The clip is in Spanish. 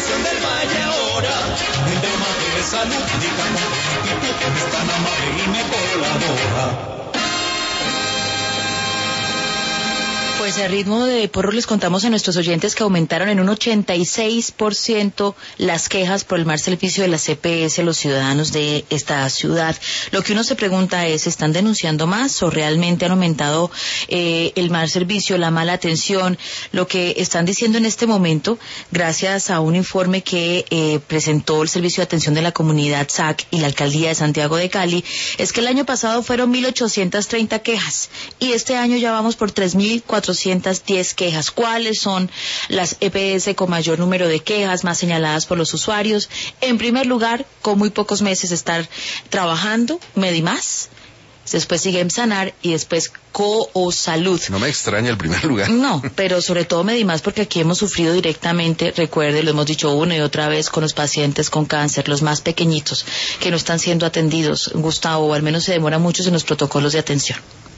Población del Valle ahora, en temas de salud, indica con prontitud, es tan amable y me colabora. Pues a ritmo de porro les contamos a nuestros oyentes que aumentaron en un 86% las quejas por el mal servicio de la CPS a los ciudadanos de esta ciudad. Lo que uno se pregunta es, ¿están denunciando más o realmente han aumentado el mal servicio, la mala atención? Lo que están diciendo en este momento, gracias a un informe que presentó el Servicio de Atención de la Comunidad SAC y la Alcaldía de Santiago de Cali, es que el año pasado fueron 1.830 quejas y este año ya vamos por 3.410 quejas. ¿Cuáles son las EPS con mayor número de quejas más señaladas por los usuarios? En primer lugar, con muy pocos meses de estar trabajando, Medimás. Después sigue Emsanar y después Coosalud. No me extraña el primer lugar. No, pero sobre todo Medimás porque aquí hemos sufrido directamente, recuerde, lo hemos dicho una y otra vez con los pacientes con cáncer, los más pequeñitos, que no están siendo atendidos, Gustavo, o al menos se demora mucho en los protocolos de atención.